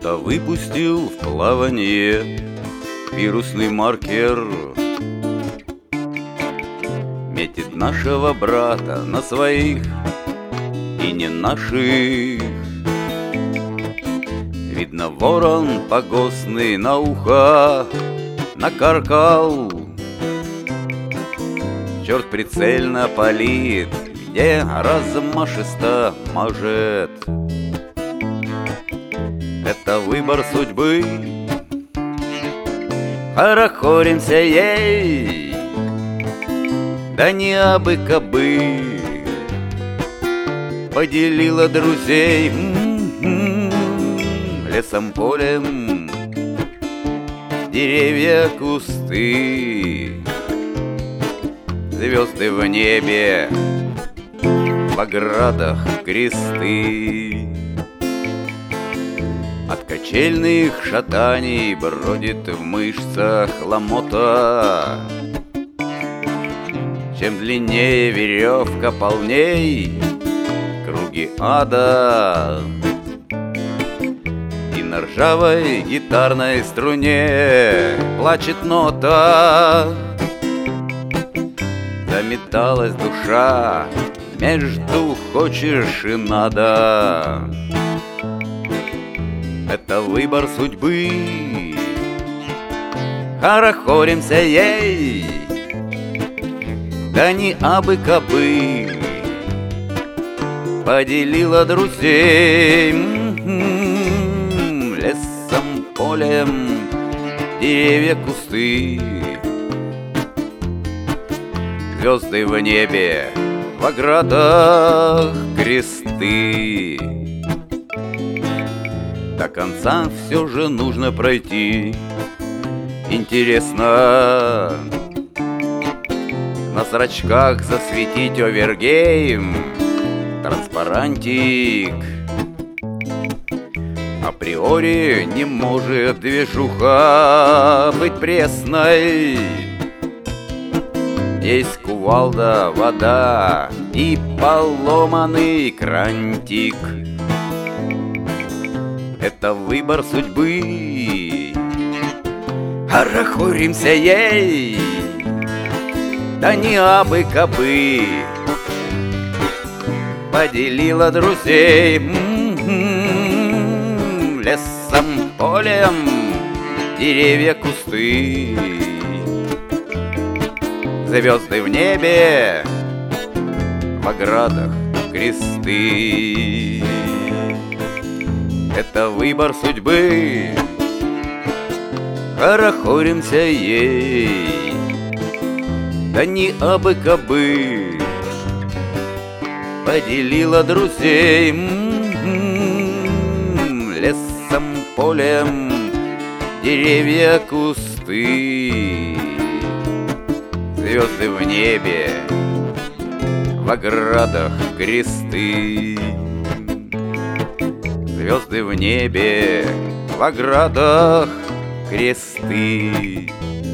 Кто-то выпустил в плавание вирусный маркер, метит нашего брата на своих и не наших. Видно, ворон погостный на ухо накаркал. Черт прицельно палит, где размашисто мажет. Это выбор судьбы, хорохоримся ей, да не абы-кабы. Поделила друзей лесом, полем, деревья, кусты, звезды в небе, в оградах кресты. От качельных шатаний бродит в мышцах ломота. Чем длиннее веревка, полней круги ада. И на ржавой гитарной струне плачет нота. Заметалась душа между хочешь и надо. Это выбор судьбы, хорохоримся ей, да не абы-кабы. Поделила друзей лесом, полем, деревья, кусты, звезды в небе, в оградах кресты. До конца все же нужно пройти. Интересно на зрачках засветить овергейм, транспарантик. Априори не может движуха быть пресной. Есть кувалда, вода и поломанный крантик. Это выбор судьбы, хорохоримся ей, да не абы-кабы. Поделила друзей лесом, полем, деревья, кусты, звезды в небе, в оградах кресты. Это выбор судьбы, хорохоримся ей, да не абы-кабы. Поделила друзей лесом, полем, деревья, кусты, звезды в небе, в оградах кресты. Звезды в небе, в оградах кресты.